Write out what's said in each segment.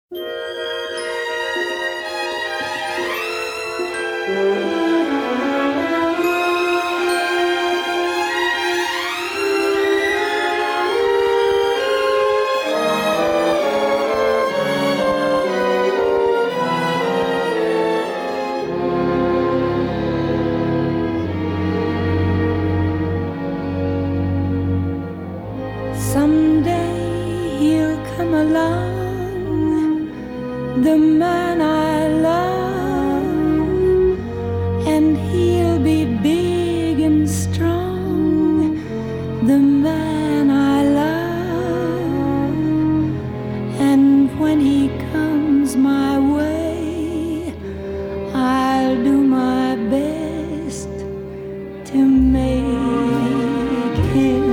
Someday he'll come along, the man I love, and he'll be big and strong, the man I love. And when he comes my way, I'll do my best to make him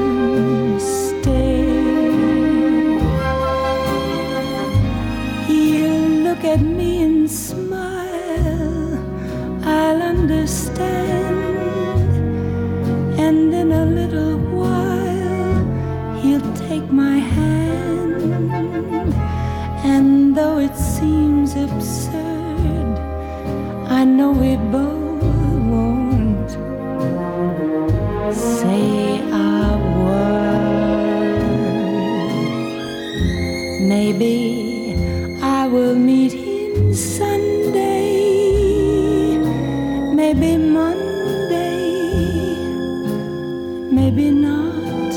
at me and smile, I'll understand, and in a little while he'll take my hand. And though it seems absurd, I know we both won't say a word. Maybe I will meet him Sunday, maybe Monday, maybe not.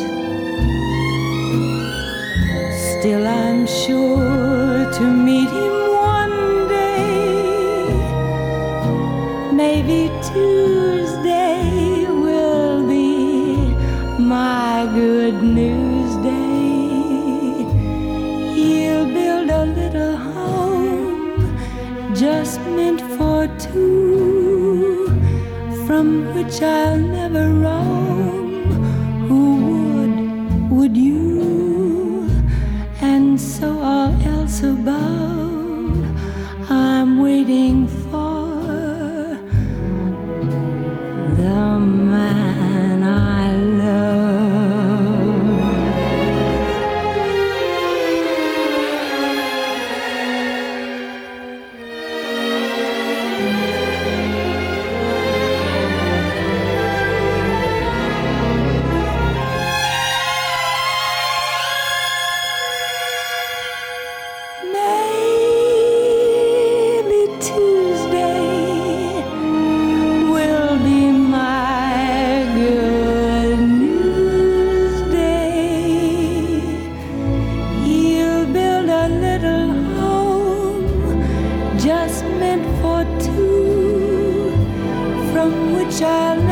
Still I'm sure to meet him one day. Maybe Tuesday will be my good news day. He'll build a little just meant for two, from which I'll never roam. Who would you? And so all else about, I'm waiting for the man I love. Just meant for two, from which I'll